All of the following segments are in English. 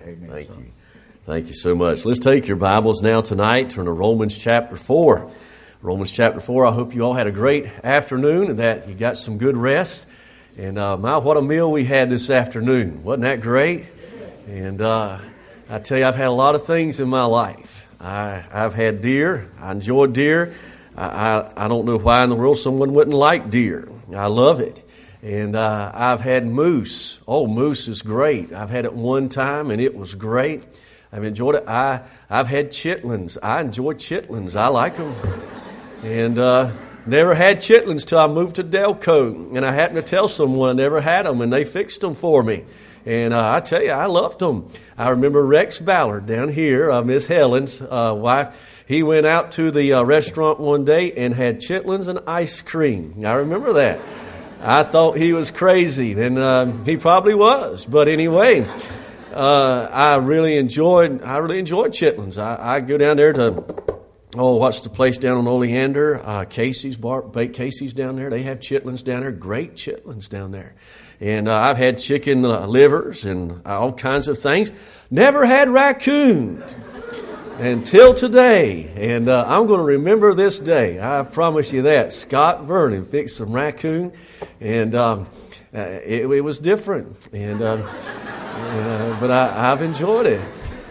Amen. Thank you. Thank you so much. Let's take your Bibles now tonight. Turn to Romans chapter 4. Romans chapter 4. I hope you all had a great afternoon and that you got some good rest. And what a meal we had this afternoon. Wasn't that great? And I tell you, I've had a lot of things in my life. I've had deer. I enjoyed deer. I don't know why in the world someone wouldn't like deer. I love it. And I've had moose. Oh, moose is great. I've had it one time and it was great. I've enjoyed it. I've had chitlins. I enjoy chitlins. I like them. And never had chitlins till I moved to Delco. And I happened to tell someone I never had them and they fixed them for me. And I tell you, I loved them. I remember Rex Ballard down here, Miss Helen's wife. He went out to the restaurant one day and had chitlins and ice cream. I remember that. I thought he was crazy, and he probably was. But anyway, I really enjoyed chitlins. I go down there to, what's the place down on Oleander? Casey's Baked Casey's down there. They have chitlins down there. Great chitlins down there. And I've had chicken livers and all kinds of things. Never had raccoons until today. And I'm going to remember this day. I promise you that. Scott Vernon fixed some raccoon. And it was different. And but I've enjoyed it.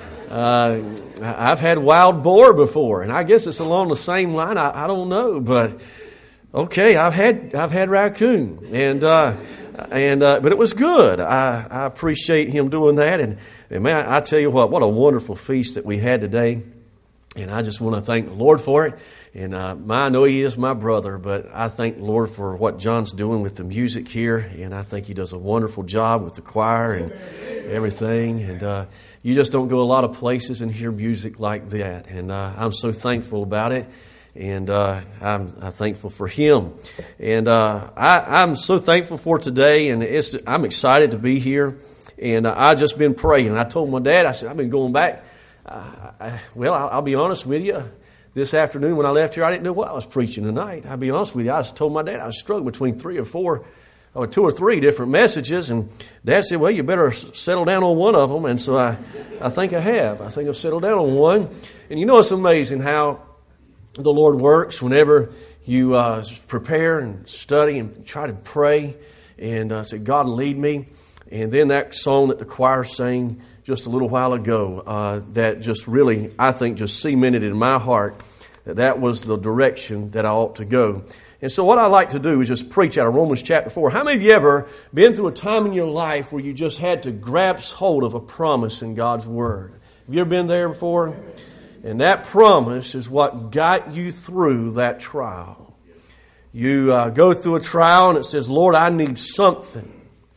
I've had wild boar before. And I guess it's along the same line. I don't know. But okay, I've had raccoon. But it was good. I appreciate him doing that. And man, I tell you what a wonderful feast that we had today. And I just want to thank the Lord for it. And I know he is my brother, but I thank the Lord for what John's doing with the music here. And I think he does a wonderful job with the choir and everything. And you just don't go a lot of places and hear music like that. And I'm so thankful about it. And I'm thankful for him. And I'm so thankful for today. And I'm excited to be here. And I've just been praying. And I told my dad, I said, I've been going back. I'll be honest with you. This afternoon when I left here, I didn't know what I was preaching tonight. I'll be honest with you. I told my dad I was struggling between two or three different messages. And Dad said, well, you better settle down on one of them. And so I think I have. I think I've settled down on one. And you know, it's amazing how the Lord works whenever you prepare and study and try to pray and say, God, lead me. And then that song that the choir sang just a little while ago, that just really, I think, just cemented in my heart that was the direction that I ought to go. And so what I like to do is just preach out of Romans chapter 4. How many of you ever been through a time in your life where you just had to grasp hold of a promise in God's Word? Have you ever been there before? And that promise is what got you through that trial. You go through a trial and it says, Lord, I need something.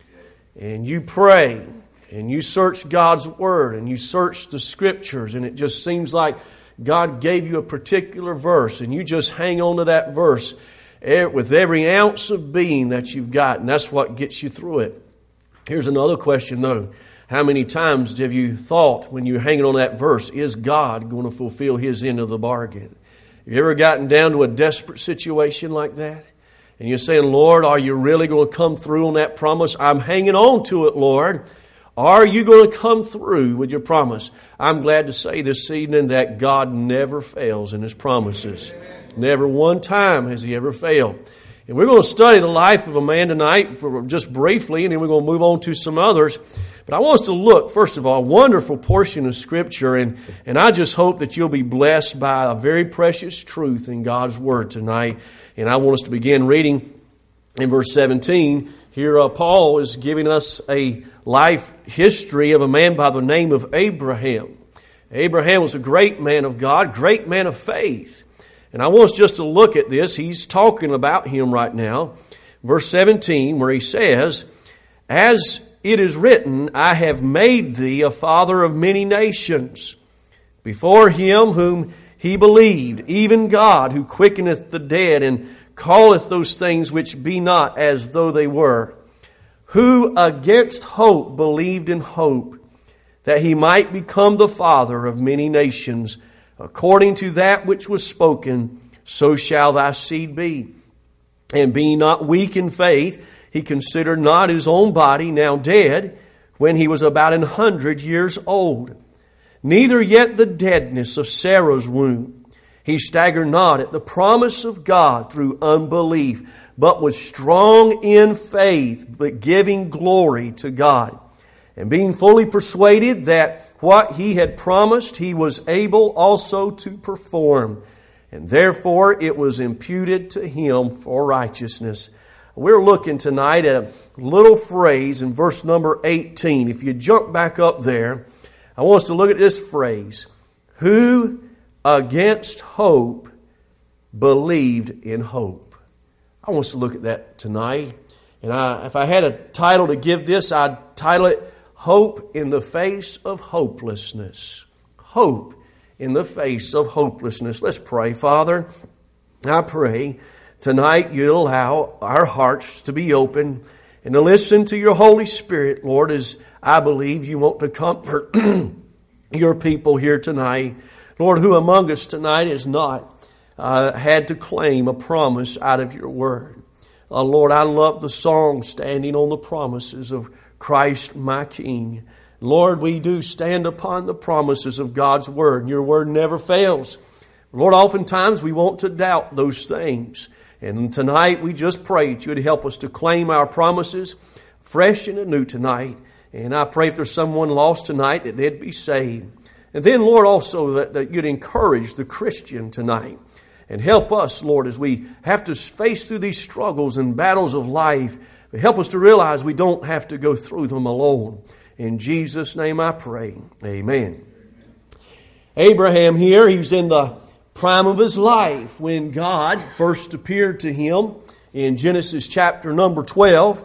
And you pray and you search God's Word and you search the Scriptures and it just seems like God gave you a particular verse and you just hang on to that verse with every ounce of being that you've got, and that's what gets you through it. Here's another question though. How many times have you thought when you're hanging on that verse, is God going to fulfill His end of the bargain? Have you ever gotten down to a desperate situation like that? And you're saying, Lord, are you really going to come through on that promise? I'm hanging on to it, Lord. Are you going to come through with your promise? I'm glad to say this evening that God never fails in His promises. Never one time has He ever failed. And we're going to study the life of a man tonight just briefly, and then we're going to move on to some others. But I want us to look, first of all, a wonderful portion of Scripture, and I just hope that you'll be blessed by a very precious truth in God's Word tonight. And I want us to begin reading in verse 17. Here Paul is giving us a life history of a man by the name of Abraham. Abraham was a great man of God, great man of faith. And I want us just to look at this. He's talking about him right now. Verse 17, where he says, as it is written, I have made thee a father of many nations, before him whom he believed, even God, who quickeneth the dead, and calleth those things which be not as though they were, who against hope believed in hope, that he might become the father of many nations, according to that which was spoken, so shall thy seed be. And being not weak in faith, he considered not his own body now dead, when he was about 100 years old. Neither yet the deadness of Sarah's womb. He staggered not at the promise of God through unbelief, but was strong in faith, but giving glory to God. And being fully persuaded that what he had promised, he was able also to perform. And therefore it was imputed to him for righteousness. We're looking tonight at a little phrase in verse number 18. If you jump back up there, I want us to look at this phrase. Who against hope believed in hope. I want us to look at that tonight. And if I had a title to give this, I'd title it Hope in the Face of Hopelessness. Hope in the face of hopelessness. Let's pray. Father, I pray tonight you'll allow our hearts to be open and to listen to your Holy Spirit, Lord, as I believe you want to comfort your people here tonight. Lord, who among us tonight has not had to claim a promise out of your word? Lord, I love the song, Standing on the Promises of Christ my King. Lord, we do stand upon the promises of God's word. Your word never fails. Lord, oftentimes we want to doubt those things. And tonight we just pray that you would help us to claim our promises fresh and anew tonight. And I pray if there's someone lost tonight that they'd be saved. And then, Lord, also that you'd encourage the Christian tonight. And help us, Lord, as we have to face through these struggles and battles of life. Help us to realize we don't have to go through them alone. In Jesus' name I pray. Amen. Abraham here, he's in the prime of his life when God first appeared to him in Genesis chapter number 12.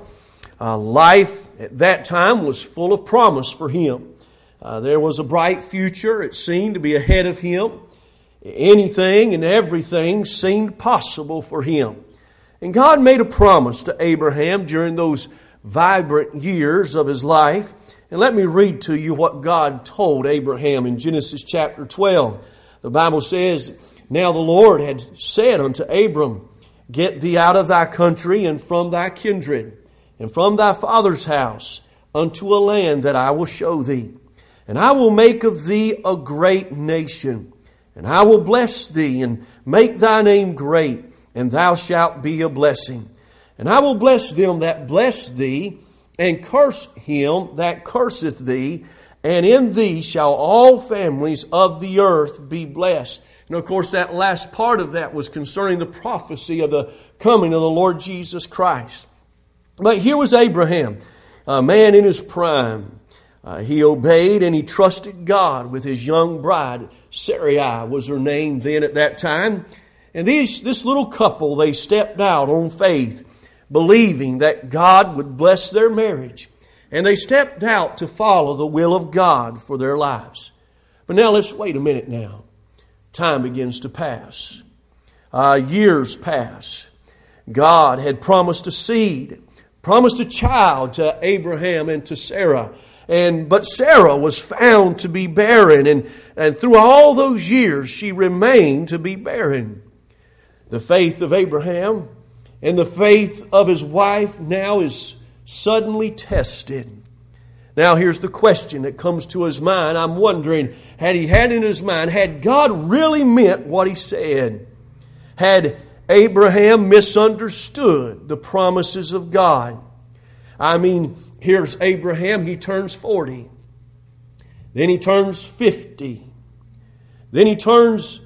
Life at that time was full of promise for him. There was a bright future. It seemed to be ahead of him. Anything and everything seemed possible for him. And God made a promise to Abraham during those vibrant years of his life. And let me read to you what God told Abraham in Genesis chapter 12. The Bible says, Now the Lord had said unto Abram, Get thee out of thy country and from thy kindred and from thy father's house unto a land that I will show thee. And I will make of thee a great nation. And I will bless thee and make thy name great, and thou shalt be a blessing. And I will bless them that bless thee, and curse him that curseth thee, and in thee shall all families of the earth be blessed. And of course that last part of that was concerning the prophecy of the coming of the Lord Jesus Christ. But here was Abraham, a man in his prime. He obeyed and he trusted God with his young bride. Sarai was her name then at that time. And this little couple, they stepped out on faith, believing that God would bless their marriage. And they stepped out to follow the will of God for their lives. But now let's wait a minute now. Time begins to pass. Years pass. God had promised a seed, promised a child to Abraham and to Sarah. But Sarah was found to be barren, and through all those years she remained to be barren. The faith of Abraham and the faith of his wife now is suddenly tested. Now here's the question that comes to his mind. I'm wondering, had he had in his mind, had God really meant what he said? Had Abraham misunderstood the promises of God? I mean, here's Abraham, he turns 40. Then he turns 50. Then he turns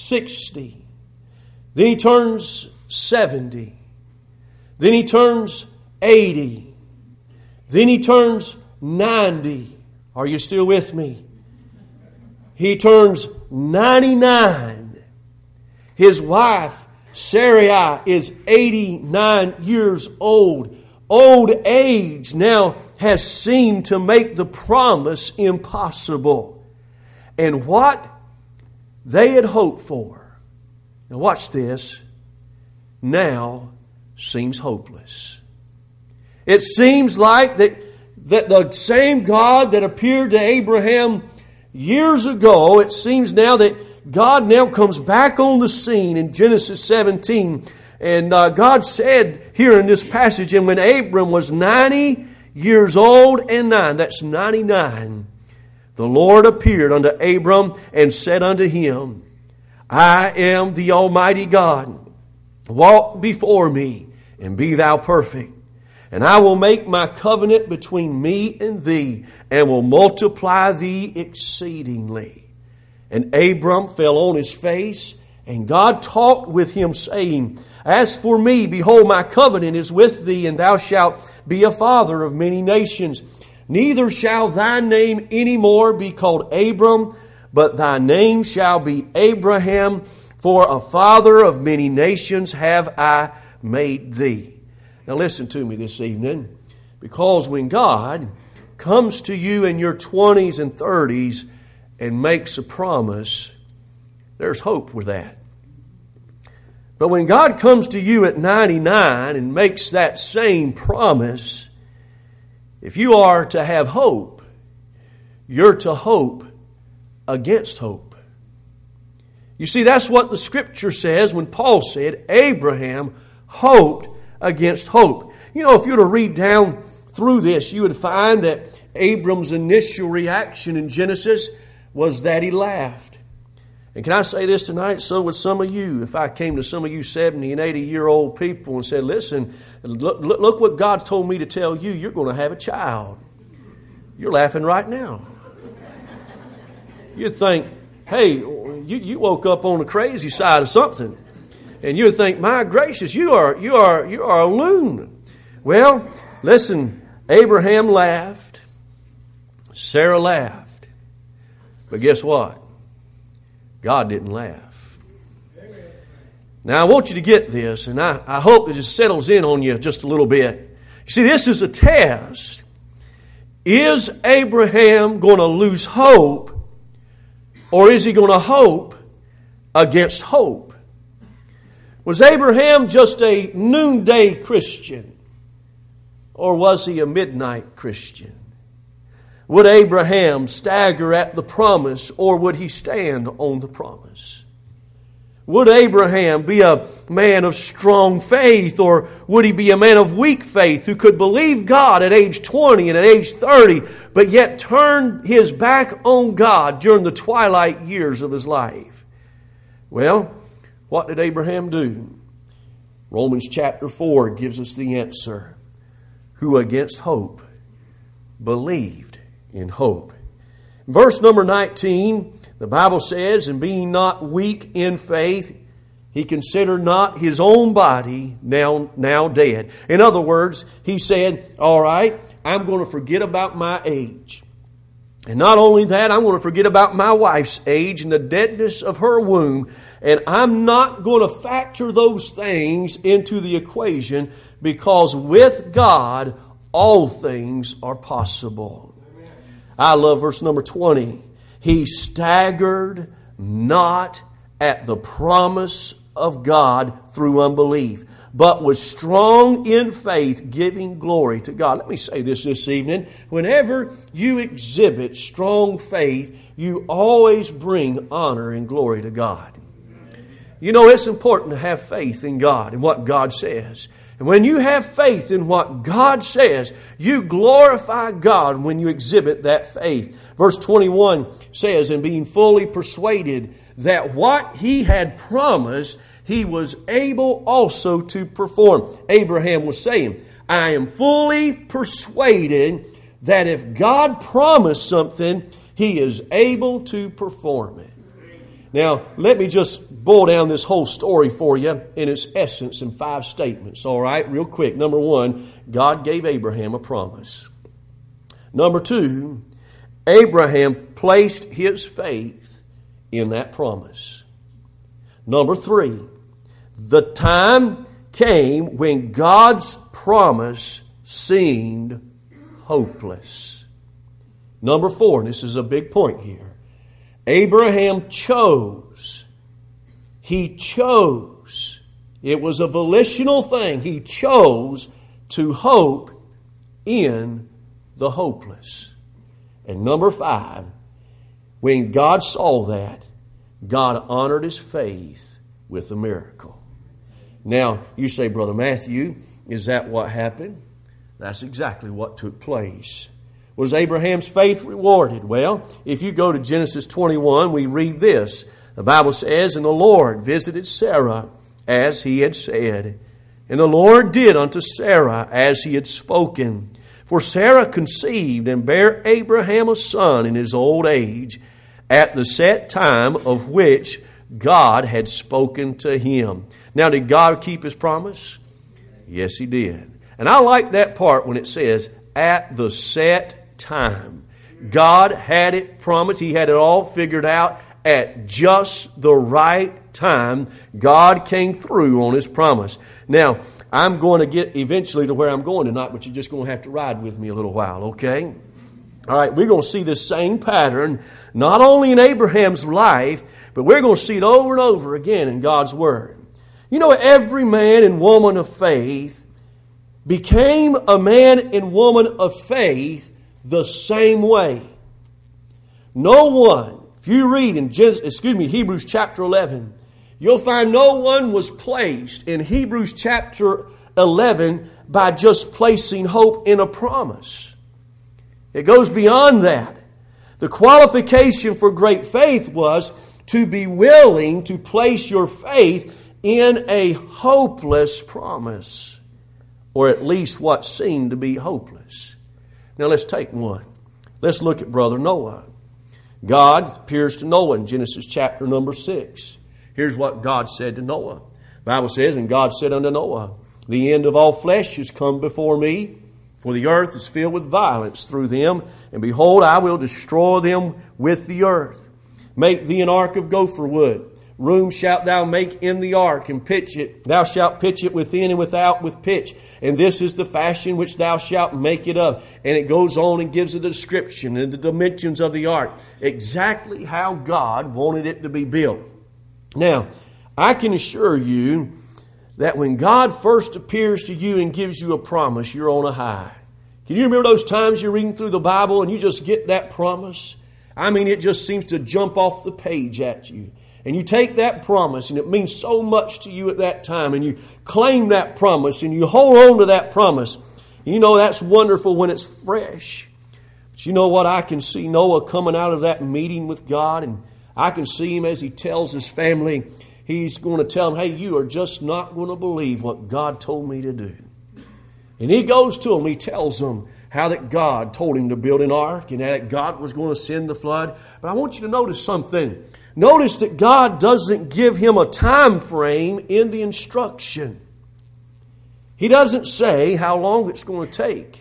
60. Then he turns 70. Then he turns 80. Then he turns 90. Are you still with me? He turns 99. His wife, Sarai, is 89 years old. Old age now has seemed to make the promise impossible. And what they had hoped for, now watch this, now seems hopeless. It seems like that the same God that appeared to Abraham years ago, it seems now that God now comes back on the scene in Genesis 17. And God said here in this passage, and when Abram was 90 years old and 9, that's 99, the Lord appeared unto Abram and said unto him, I am the Almighty God. Walk before me and be thou perfect. And I will make my covenant between me and thee, and will multiply thee exceedingly. And Abram fell on his face, and God talked with him, saying, As for me, behold, my covenant is with thee, and thou shalt be a father of many nations. Neither shall thy name any more be called Abram, but thy name shall be Abraham, for a father of many nations have I made thee. Now listen to me this evening, because when God comes to you in your 20s and 30s and makes a promise, there's hope with that. But when God comes to you at 99 and makes that same promise, if you are to have hope, you're to hope against hope. You see, that's what the Scripture says when Paul said Abraham hoped against hope. You know, if you were to read down through this, you would find that Abram's initial reaction in Genesis was that he laughed. And can I say this tonight? So would some of you. If I came to some of you 70 and 80-year-old people and said, listen, look what God told me to tell you. You're going to have a child. You're laughing right now. You'd think, hey, you woke up on the crazy side of something. And you'd think, my gracious, you are a loon. Well, listen, Abraham laughed. Sarah laughed. But guess what? God didn't laugh. Now, I want you to get this, and I hope it just settles in on you just a little bit. You see, this is a test. Is Abraham going to lose hope, or is he going to hope against hope? Was Abraham just a noonday Christian, or was he a midnight Christian? Would Abraham stagger at the promise, or would he stand on the promise? Would Abraham be a man of strong faith, or would he be a man of weak faith who could believe God at age 20 and at age 30, but yet turn his back on God during the twilight years of his life? Well, what did Abraham do? Romans chapter 4 gives us the answer. Who against hope believed in hope. Verse number 19, the Bible says, and being not weak in faith, he considered not his own body now dead. In other words, he said, all right, I'm going to forget about my age. And not only that, I'm going to forget about my wife's age and the deadness of her womb. And I'm not going to factor those things into the equation, because with God, all things are possible. Amen. I love verse number 20. He staggered not at the promise of God through unbelief, but was strong in faith, giving glory to God. Let me say this evening. Whenever you exhibit strong faith, you always bring honor and glory to God. You know, it's important to have faith in God and what God says. And when you have faith in what God says, you glorify God when you exhibit that faith. Verse 21 says, and being fully persuaded that what he had promised, he was able also to perform. Abraham was saying, I am fully persuaded that if God promised something, he is able to perform it. Now, let me just boil down this whole story for you in its essence in 5 statements. All right, real quick. Number 1, God gave Abraham a promise. Number 2, Abraham placed his faith in that promise. Number 3, the time came when God's promise seemed hopeless. Number 4, and this is a big point here, Abraham chose. He chose. It was a volitional thing. He chose to hope in the hopeless. And number 5, when God saw that, God honored his faith with a miracle. Now, you say, Brother Matthew, is that what happened? That's exactly what took place. Was Abraham's faith rewarded? Well, if you go to Genesis 21, we read this. The Bible says, "And the Lord visited Sarah as he had said. And the Lord did unto Sarah as he had spoken. For Sarah conceived and bare Abraham a son in his old age, at the set time of which God had spoken to him." Now, did God keep His promise? Yes, He did. And I like that part when it says, at the set time. God had it promised. He had it all figured out at just the right time. God came through on His promise. Now, I'm going to get eventually to where I'm going tonight, but you're just going to have to ride with me a little while, okay? All right, we're going to see this same pattern, not only in Abraham's life, but we're going to see it over and over again in God's Word. You know, every man and woman of faith became a man and woman of faith the same way. No one, if you read in Hebrews chapter 11, you'll find no one was placed in Hebrews chapter 11 by just placing hope in a promise. It goes beyond that. The qualification for great faith was to be willing to place your faith in a hopeless promise, or at least what seemed to be hopeless. Now let's take one. Let's look at brother Noah. God appears to Noah in Genesis chapter number 6. Here's what God said to Noah. The Bible says, "And God said unto Noah, The end of all flesh is come before me, for the earth is filled with violence through them, and behold, I will destroy them with the earth. Make thee an ark of gopher wood. Room shalt thou make in the ark, and pitch it. Thou shalt pitch it within and without with pitch. And this is the fashion which thou shalt make it of." And it goes on and gives a description and the dimensions of the ark. Exactly how God wanted it to be built. Now, I can assure you that when God first appears to you and gives you a promise, you're on a high. Can you remember those times you're reading through the Bible and you just get that promise? I mean, it just seems to jump off the page at you. And you take that promise, and it means so much to you at that time, and you claim that promise, and you hold on to that promise. You know that's wonderful when it's fresh. But you know what? I can see Noah coming out of that meeting with God, and I can see him as he tells his family, he's going to tell them, "Hey, you are just not going to believe what God told me to do." And he goes to them, he tells them how that God told him to build an ark, and that God was going to send the flood. But I want you to notice something. Notice that God doesn't give him a time frame in the instruction. He doesn't say how long it's going to take.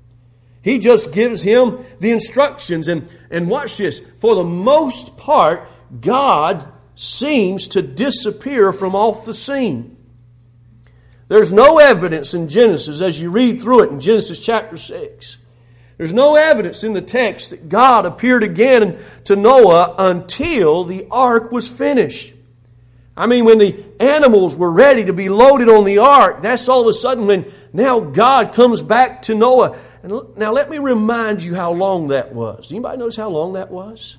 He just gives him the instructions. And watch this. For the most part, God seems to disappear from off the scene. There's no evidence in Genesis, as you read through it in Genesis chapter 6. There's no evidence in the text that God appeared again to Noah until the ark was finished. I mean, when the animals were ready to be loaded on the ark, that's all of a sudden when now God comes back to Noah. And now let me remind you how long that was. Anybody knows how long that was?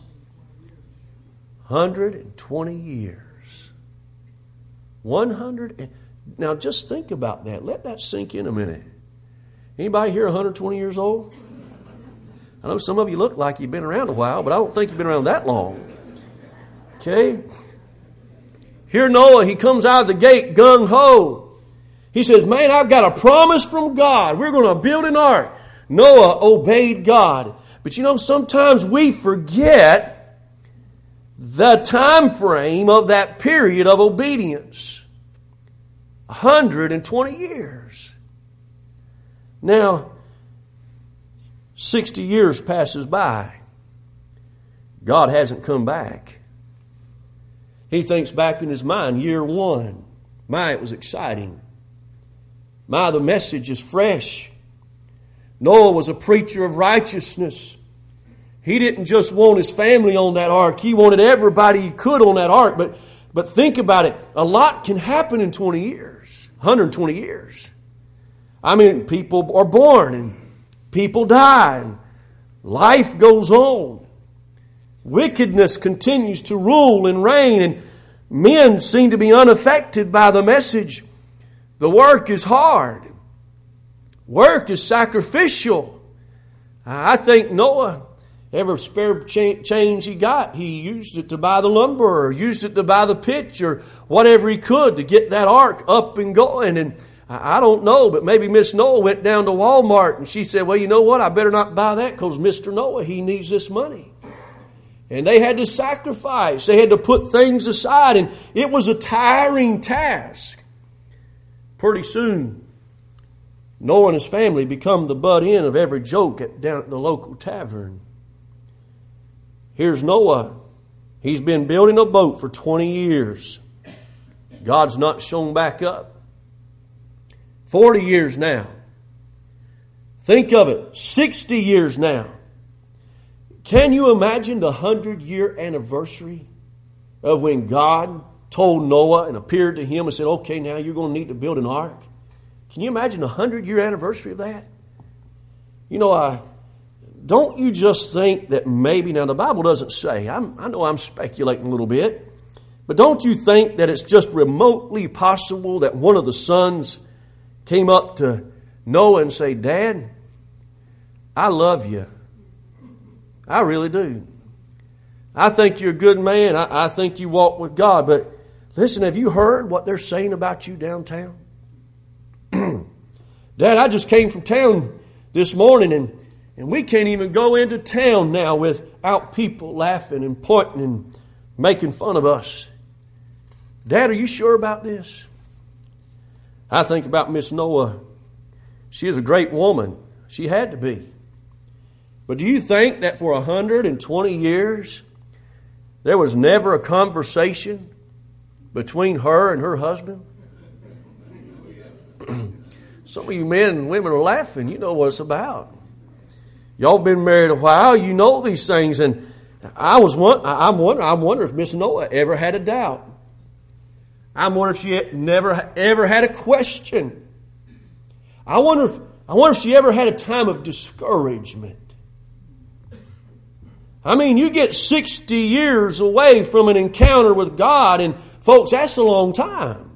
120 years. 100. Now just think about that. Let that sink in a minute. Anybody here 120 years old? I know some of you look like you've been around a while, but I don't think you've been around that long. Okay? Here Noah, he comes out of the gate gung-ho. He says, "Man, I've got a promise from God. We're going to build an ark." Noah obeyed God. But you know, sometimes we forget the time frame of that period of obedience. 120 years. Now, 60 years passes by. God hasn't come back. He thinks back in his mind, year 1. My, it was exciting. My, the message is fresh. Noah was a preacher of righteousness. He didn't just want his family on that ark. He wanted everybody he could on that ark. But think about it. A lot can happen in 20 years. 120 years. I mean, people are born and people die, and life goes on. Wickedness continues to rule and reign, and men seem to be unaffected by the message. The work is hard. Work is sacrificial. I think Noah, every spare change he got, he used it to buy the lumber or used it to buy the pitch or whatever he could to get that ark up and going. And I don't know, but maybe Miss Noah went down to Walmart and she said, well, you know what? I better not buy that because Mr. Noah, he needs this money. And they had to sacrifice. They had to put things aside. And it was a tiring task. Pretty soon, Noah and his family become the butt end of every joke down at the local tavern. Here's Noah. He's been building a boat for 20 years. God's not shown back up. 40 years now. Think of it. 60 years now. Can you imagine the 100-year anniversary of when God told Noah and appeared to him and said, okay, now you're going to need to build an ark? Can you imagine the 100-year anniversary of that? You know, don't you just think that maybe, now the Bible doesn't say, I know I'm speculating a little bit, but don't you think that it's just remotely possible that one of the sons came up to Noah and said, Dad, I love you. I really do. I think you're a good man. I think you walk with God. But listen, have you heard what they're saying about you downtown? Dad, I just came from town this morning and we can't even go into town now without people laughing and pointing and making fun of us. Dad, are you sure about this? I think about Miss Noah. She is a great woman. She had to be. But do you think that for 120 years there was never a conversation between her and her husband? Some of you men and women are laughing. You know what it's about. Y'all been married a while. You know these things. And I'm wondering if Miss Noah ever had a doubt. I'm wondering if she never ever had a question. I wonder if she ever had a time of discouragement. I mean, you get 60 years away from an encounter with God, and folks, that's a long time.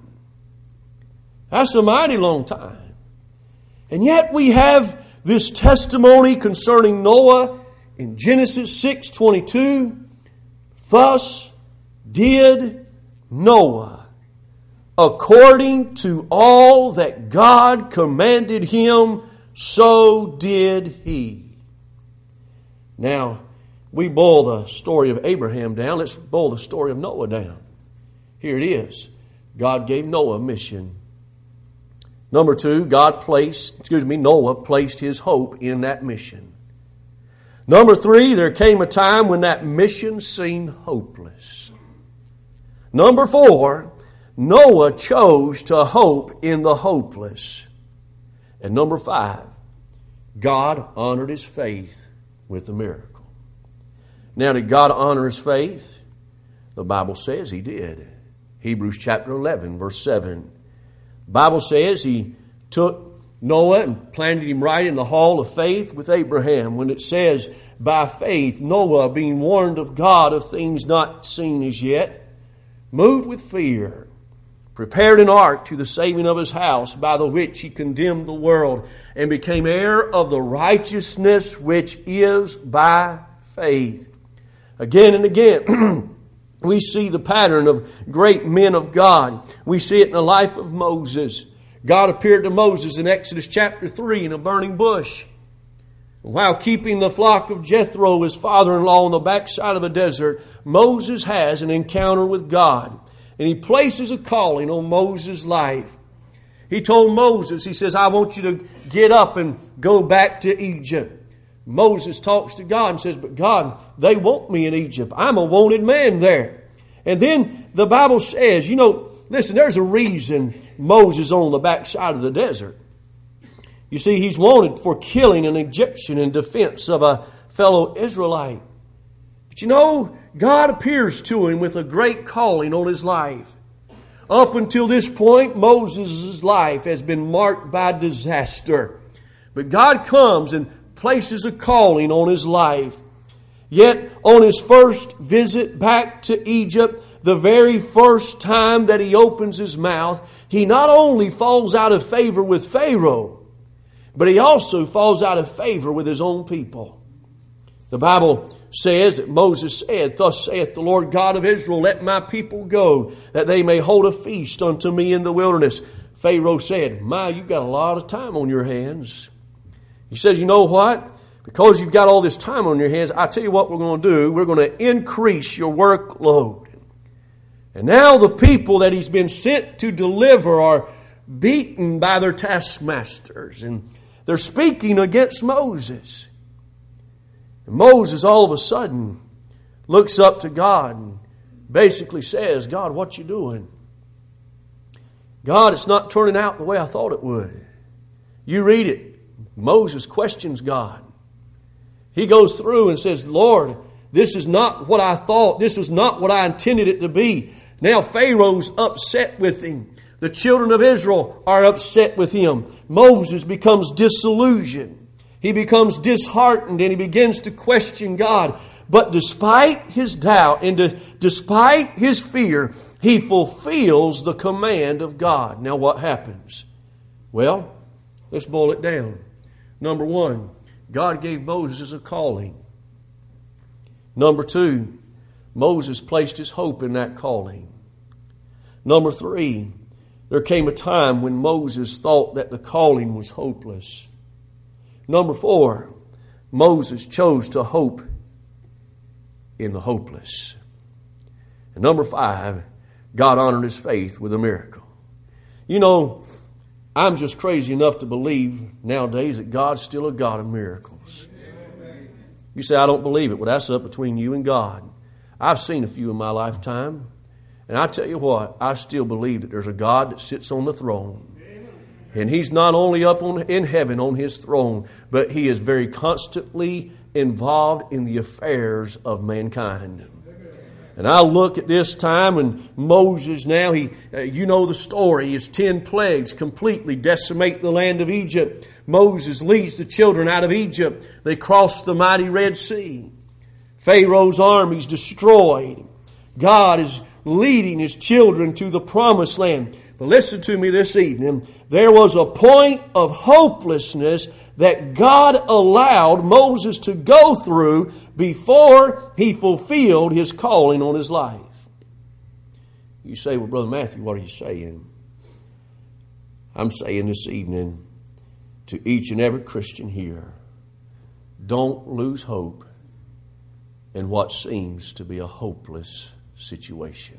That's a mighty long time. And yet we have this testimony concerning Noah in Genesis 6:22. Thus did Noah, according to all that God commanded him, so did he. Now, we boil the story of Abraham down. Let's boil the story of Noah down. Here it is. God gave Noah a mission. Number two, Noah placed his hope in that mission. Number three, there came a time when that mission seemed hopeless. Number four, Noah chose to hope in the hopeless. And number five, God honored his faith with a miracle. Now, did God honor his faith? The Bible says he did. Hebrews chapter 11, verse 7. The Bible says he took Noah and planted him right in the hall of faith with Abraham. When it says, by faith, Noah, being warned of God of things not seen as yet, moved with fear, prepared an ark to the saving of his house, by the which he condemned the world, and became heir of the righteousness which is by faith. Again and again, we see the pattern of great men of God. We see it in the life of Moses. God appeared to Moses in Exodus chapter 3 in a burning bush. While keeping the flock of Jethro, his father-in-law, on the backside of a desert, Moses has an encounter with God. And he places a calling on Moses' life. He told Moses, he says, I want you to get up and go back to Egypt. Moses talks to God and says, but God, they want me in Egypt. I'm a wanted man there. And then the Bible says, listen, there's a reason Moses is on the backside of the desert. You see, he's wanted for killing an Egyptian in defense of a fellow Israelite. But God appears to him with a great calling on his life. Up until this point, Moses' life has been marked by disaster. But God comes and places a calling on his life. Yet on his first visit back to Egypt, the very first time that he opens his mouth, he not only falls out of favor with Pharaoh, but he also falls out of favor with his own people. The Bible says that Moses said, "Thus saith the Lord God of Israel, let my people go, that they may hold a feast unto me in the wilderness." Pharaoh said, "My, you've got a lot of time on your hands." He says, "You know what? Because you've got all this time on your hands, I tell you what we're going to do. We're going to increase your workload." And now the people that he's been sent to deliver are beaten by their taskmasters, and they're speaking against Moses. And Moses all of a sudden looks up to God and basically says, "God, what you doing? God, it's not turning out the way I thought it would." You read it. Moses questions God. He goes through and says, "Lord, this is not what I thought. This was not what I intended it to be." Now Pharaoh's upset with him. The children of Israel are upset with him. Moses becomes disillusioned. He becomes disheartened and he begins to question God. But despite his doubt and despite his fear, he fulfills the command of God. Now what happens? Well, let's boil it down. Number one, God gave Moses a calling. Number two, Moses placed his hope in that calling. Number three, there came a time when Moses thought that the calling was hopeless. Number four, Moses chose to hope in the hopeless. And number five, God honored his faith with a miracle. You know, I'm just crazy enough to believe nowadays that God's still a God of miracles. You say, "I don't believe it." Well, that's up between you and God. I've seen a few in my lifetime. And I tell you what, I still believe that there's a God that sits on the throne. And He's not only up in heaven on His throne, but He is very constantly involved in the affairs of mankind. And I look at this time and Moses now, you know the story. His 10 plagues completely decimate the land of Egypt. Moses leads the children out of Egypt. They cross the mighty Red Sea. Pharaoh's army's destroyed. God is leading His children to the promised land. But listen to me this evening. There was a point of hopelessness that God allowed Moses to go through before he fulfilled his calling on his life. You say, "Well, Brother Matthew, what are you saying?" I'm saying this evening to each and every Christian here, don't lose hope in what seems to be a hopeless situation.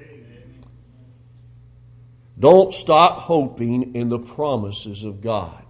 Don't stop hoping in the promises of God.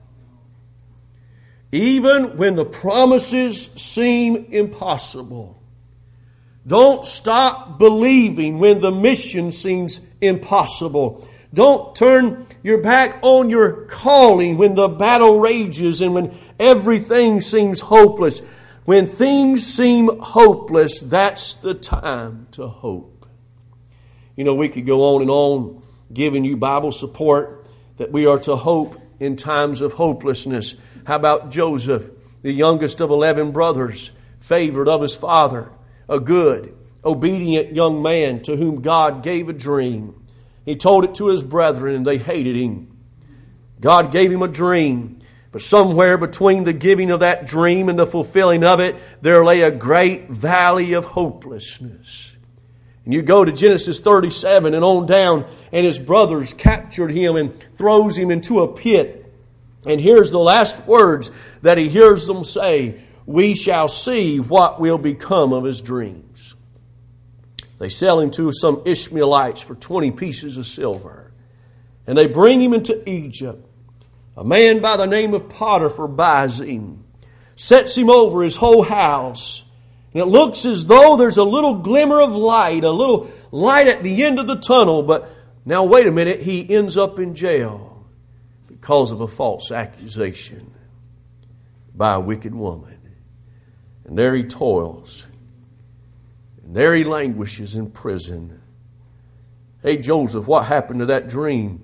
Even when the promises seem impossible. Don't stop believing when the mission seems impossible. Don't turn your back on your calling when the battle rages and when everything seems hopeless. When things seem hopeless, that's the time to hope. You know, we could go on and on giving you Bible support that we are to hope in times of hopelessness. How about Joseph, the youngest of 11 brothers, favored of his father, a good, obedient young man to whom God gave a dream. He told it to his brethren and they hated him. God gave him a dream, but somewhere between the giving of that dream and the fulfilling of it, there lay a great valley of hopelessness. And you go to Genesis 37 and on down, and his brothers captured him and throws him into a pit. And here's the last words that he hears them say, "We shall see what will become of his dreams." They sell him to some Ishmaelites for 20 pieces of silver. And they bring him into Egypt. A man by the name of Potiphar buys him, sets him over his whole house. And it looks as though there's a little glimmer of light, a little light at the end of the tunnel. But now wait a minute, he ends up in jail because of a false accusation by a wicked woman. And there he toils. And there he languishes in prison. Hey, Joseph, what happened to that dream?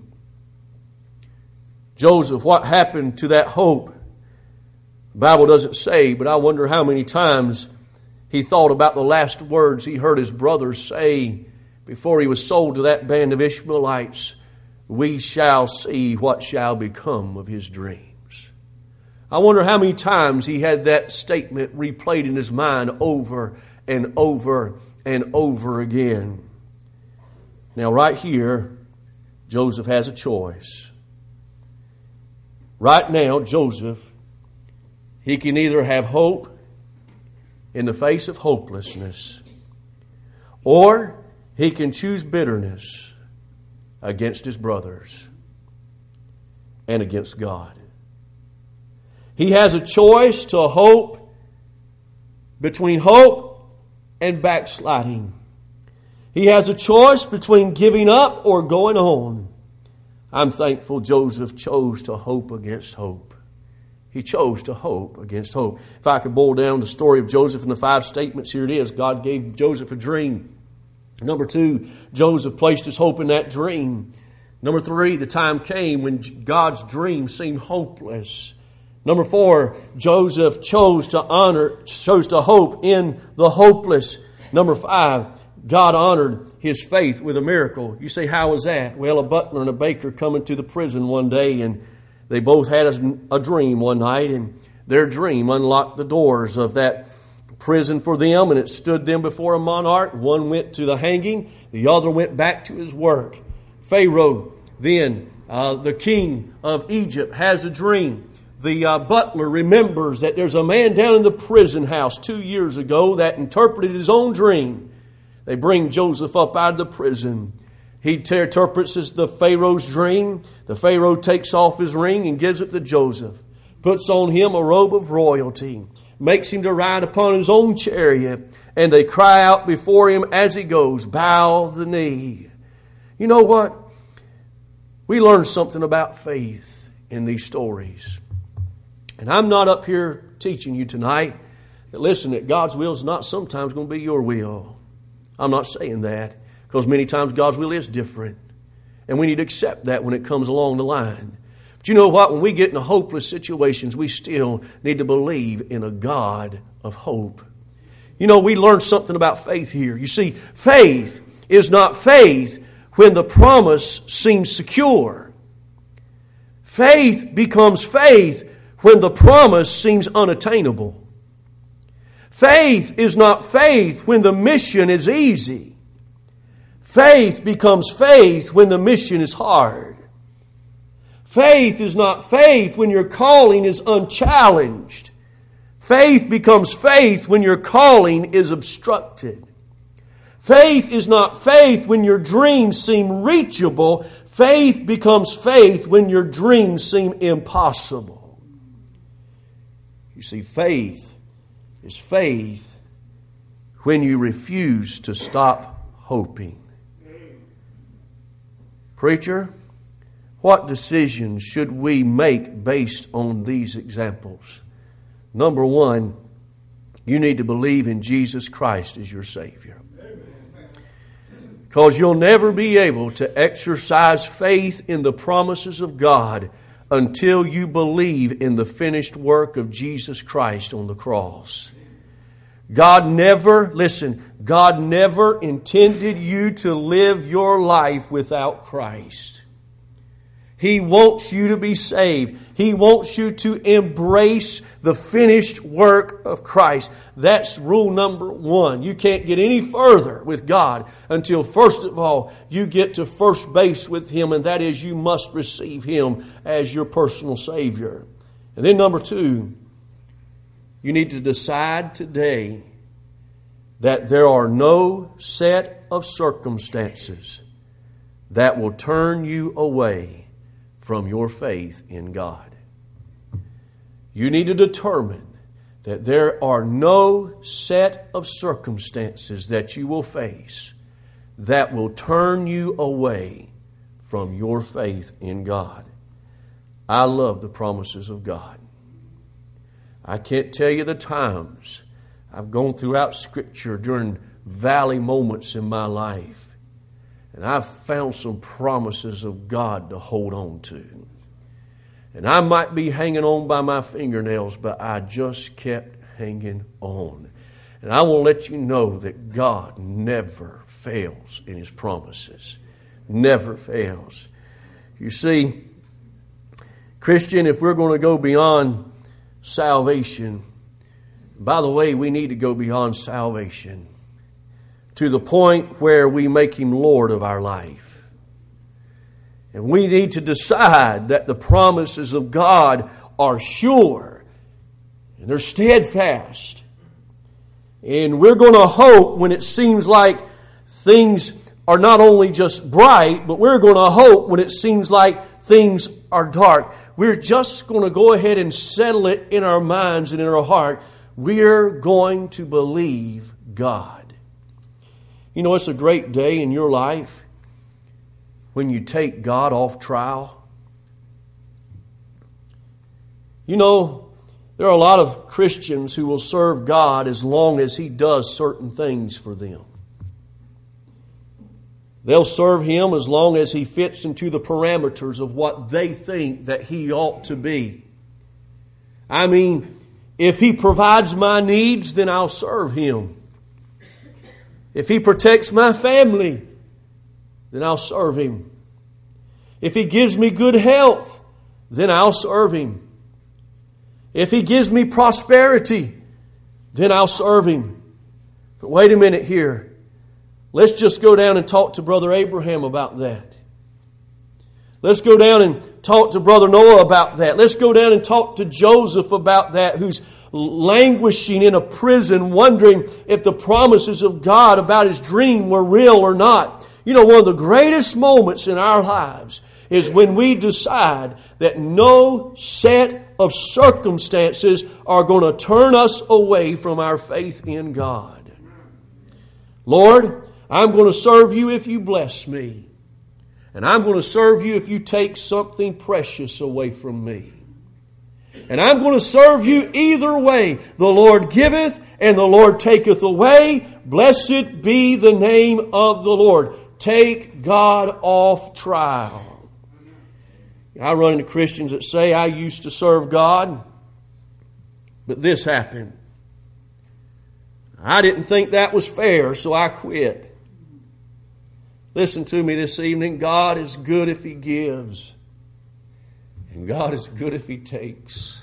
Joseph, what happened to that hope? The Bible doesn't say, but I wonder how many times he thought about the last words he heard his brothers say before he was sold to that band of Ishmaelites. "We shall see what shall become of his dreams." I wonder how many times he had that statement replayed in his mind over and over and over again. Now, right here, Joseph has a choice. Right now, Joseph, he can either have hope in the face of hopelessness, or he can choose bitterness against his brothers and against God. He has a choice to hope between hope and backsliding. He has a choice between giving up or going on. I'm thankful Joseph chose to hope against hope. He chose to hope against hope. If I could boil down the story of Joseph in the 5 statements, here it is. God gave Joseph a dream. Number 2, Joseph placed his hope in that dream. Number 3, the time came when God's dream seemed hopeless. Number 4, Joseph chose to hope in the hopeless. Number 5, God honored his faith with a miracle. You say, how was that? Well, a butler and a baker come into the prison one day, and they both had a dream one night, and their dream unlocked the doors of that prison for them, and it stood them before a monarch. One went to the hanging, the other went back to his work. Pharaoh, then the king of Egypt, has a dream. The butler remembers that there's a man down in the prison house 2 years ago that interpreted his own dream. They bring Joseph up out of the prison. He interprets the Pharaoh's dream. The Pharaoh takes off his ring and gives it to Joseph. Puts on him a robe of royalty. Makes him to ride upon his own chariot. And they cry out before him as he goes, bow the knee. You know what? We learn something about faith in these stories. And I'm not up here teaching you tonight that, listen, that God's will is not sometimes going to be your will. I'm not saying that, because many times God's will is different. And we need to accept that when it comes along the line. But you know what? When we get into hopeless situations, we still need to believe in a God of hope. You know, we learned something about faith here. You see, faith is not faith when the promise seems secure. Faith becomes faith when the promise seems unattainable. Faith is not faith when the mission is easy. Faith becomes faith when the mission is hard. Faith is not faith when your calling is unchallenged. Faith becomes faith when your calling is obstructed. Faith is not faith when your dreams seem reachable. Faith becomes faith when your dreams seem impossible. You see, faith is faith when you refuse to stop hoping. Preacher, what decisions should we make based on these examples? Number 1, you need to believe in Jesus Christ as your Savior. Because you'll never be able to exercise faith in the promises of God until you believe in the finished work of Jesus Christ on the cross. God never intended you to live your life without Christ. He wants you to be saved. He wants you to embrace the finished work of Christ. That's rule number 1. You can't get any further with God until, first of all, you get to first base with Him, and that is you must receive Him as your personal Savior. And then number 2, you need to decide today that there are no set of circumstances that will turn you away from your faith in God. You need to determine that there are no set of circumstances that you will face that will turn you away from your faith in God. I love the promises of God. I can't tell you the times I've gone throughout Scripture during valley moments in my life, and I've found some promises of God to hold on to. And I might be hanging on by my fingernails, but I just kept hanging on. And I will let you know that God never fails in His promises. Never fails. You see, Christian, if we're going to go beyond salvation. By the way, we need to go beyond salvation to the point where we make Him Lord of our life. And we need to decide that the promises of God are sure and they're steadfast. And we're going to hope when it seems like things are not only just bright, but we're going to hope when it seems like things are dark. We're just going to go ahead and settle it in our minds and in our heart. We're going to believe God. You know, it's a great day in your life when you take God off trial. You know, there are a lot of Christians who will serve God as long as He does certain things for them. They'll serve Him as long as He fits into the parameters of what they think that He ought to be. I mean, if He provides my needs, then I'll serve Him. If He protects my family, then I'll serve Him. If He gives me good health, then I'll serve Him. If He gives me prosperity, then I'll serve Him. But wait a minute here. Let's just go down and talk to Brother Abraham about that. Let's go down and talk to Brother Noah about that. Let's go down and talk to Joseph about that, who's languishing in a prison, wondering if the promises of God about his dream were real or not. You know, one of the greatest moments in our lives is when we decide that no set of circumstances are going to turn us away from our faith in God. Lord, I'm going to serve You if You bless me. And I'm going to serve You if You take something precious away from me. And I'm going to serve You either way. The Lord giveth and the Lord taketh away. Blessed be the name of the Lord. Take God off trial. I run into Christians that say, I used to serve God, but this happened. I didn't think that was fair, so I quit. Listen to me this evening. God is good if He gives. And God is good if He takes.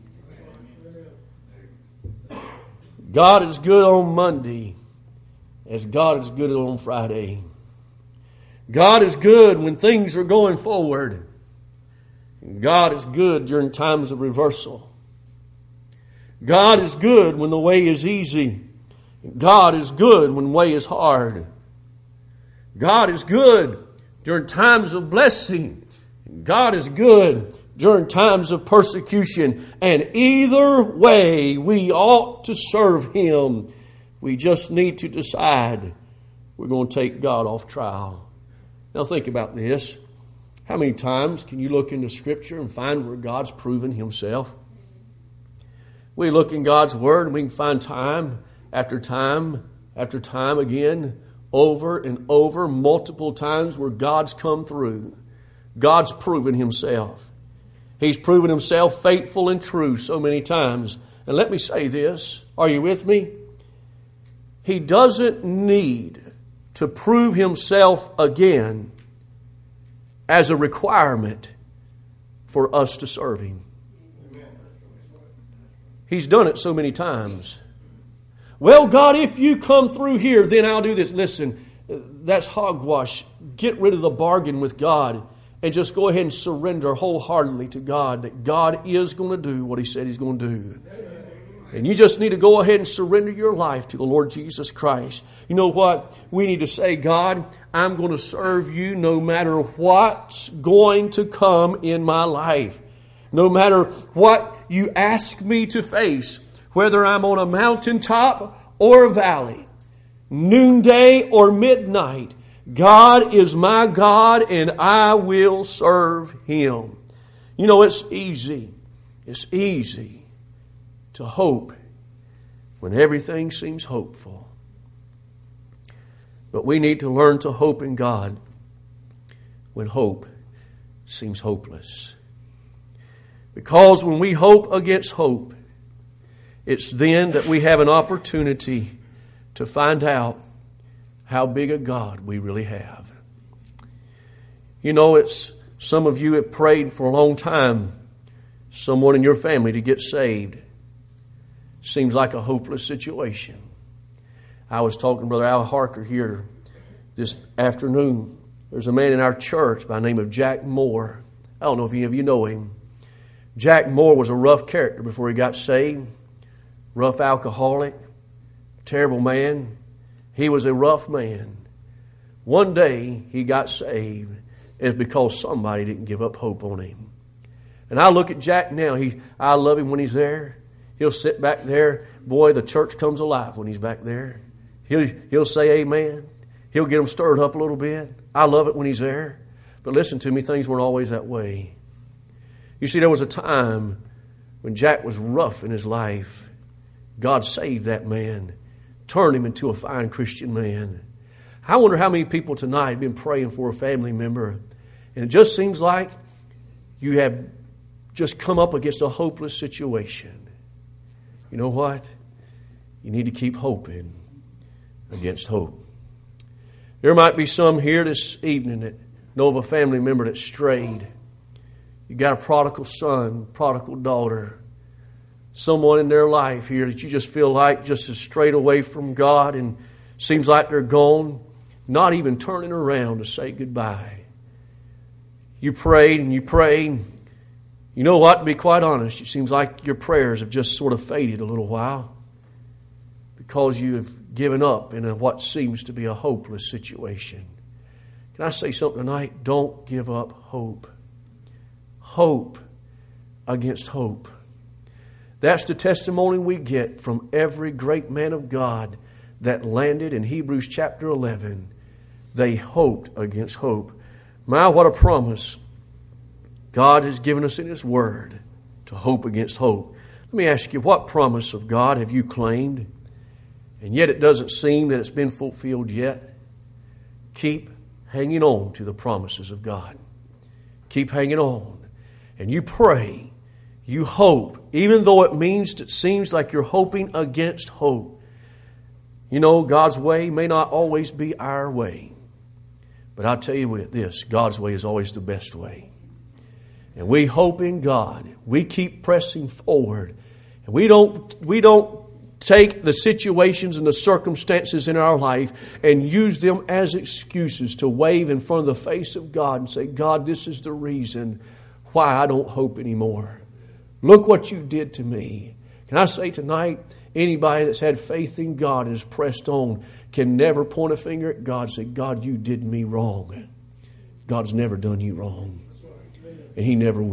God is good on Monday as God is good on Friday. God is good when things are going forward. God is good during times of reversal. God is good when the way is easy. God is good when the way is hard. God is good during times of blessing. God is good during times of persecution. And either way, we ought to serve Him. We just need to decide we're going to take God off trial. Now think about this. How many times can you look into Scripture and find where God's proven Himself? We look in God's Word and we can find time after time after time again, over and over, multiple times where God's come through. God's proven Himself. He's proven Himself faithful and true so many times. And let me say this. Are you with me? He doesn't need to prove Himself again as a requirement for us to serve Him. He's done it so many times. Well, God, if You come through here, then I'll do this. Listen, that's hogwash. Get rid of the bargain with God and just go ahead and surrender wholeheartedly to God that God is going to do what He said He's going to do. And you just need to go ahead and surrender your life to the Lord Jesus Christ. You know what? We need to say, God, I'm going to serve You no matter what's going to come in my life. No matter what You ask me to face, whether I'm on a mountaintop or a valley, noonday or midnight, God is my God and I will serve Him. You know, it's easy. It's easy to hope when everything seems hopeful. But we need to learn to hope in God when hope seems hopeless. Because when we hope against hope, it's then that we have an opportunity to find out how big a God we really have. You know, it's some of you have prayed for a long time someone in your family to get saved. Seems like a hopeless situation. I was talking to Brother Al Harker here this afternoon. There's a man in our church by the name of Jack Moore. I don't know if any of you know him. Jack Moore was a rough character before he got saved. Rough alcoholic. Terrible man. He was a rough man. One day he got saved. It's because somebody didn't give up hope on him. And I look at Jack now. I love him when he's there. He'll sit back there. Boy, the church comes alive when he's back there. He'll say amen. He'll get them stirred up a little bit. I love it when he's there. But listen to me, things weren't always that way. You see, there was a time when Jack was rough in his life. God saved that man, turned him into a fine Christian man. I wonder how many people tonight have been praying for a family member, and it just seems like you have just come up against a hopeless situation. You know what? You need to keep hoping against hope. There might be some here this evening that know of a family member that strayed. You got a prodigal son, prodigal daughter, someone in their life here that you just feel like just is strayed away from God and seems like they're gone, not even turning around to say goodbye. You prayed and you prayed. You know what? To be quite honest, it seems like your prayers have just sort of faded a little while because you have given up in what seems to be a hopeless situation. Can I say something tonight? Don't give up hope. Hope against hope. That's the testimony we get from every great man of God that landed in Hebrews chapter 11. They hoped against hope. My, what a promise God has given us in His Word to hope against hope. Let me ask you, what promise of God have you claimed, and yet it doesn't seem that it's been fulfilled yet? Keep hanging on to the promises of God. Keep hanging on. And you pray, you hope, even though it seems like you're hoping against hope. You know, God's way may not always be our way. But I'll tell you this, God's way is always the best way. And we hope in God. We keep pressing forward. And we don't take the situations and the circumstances in our life and use them as excuses to wave in front of the face of God and say, God, this is the reason why I don't hope anymore. Look what you did to me. Can I say tonight, anybody that's had faith in God and has pressed on can never point a finger at God and say, God, you did me wrong. God's never done you wrong. And He never will.